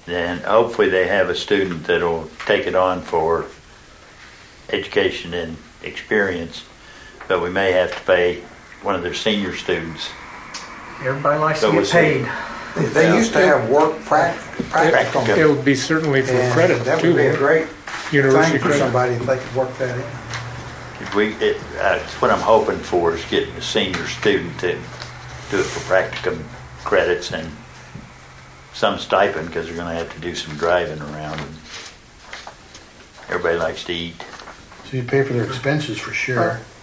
then hopefully they have a student that'll take it on for education and experience, but we may have to pay one of their senior students. Everybody likes So to we'll get see. paid. They used to have work practicum. It would be certainly for And credit that too. would be a great University thing for credit. somebody if they could work that in. That's what I'm hoping for, is getting a senior student to do it for practicum credits and some stipend, because they're going to have to do some driving around. And everybody likes to eat. So you pay for their expenses for sure.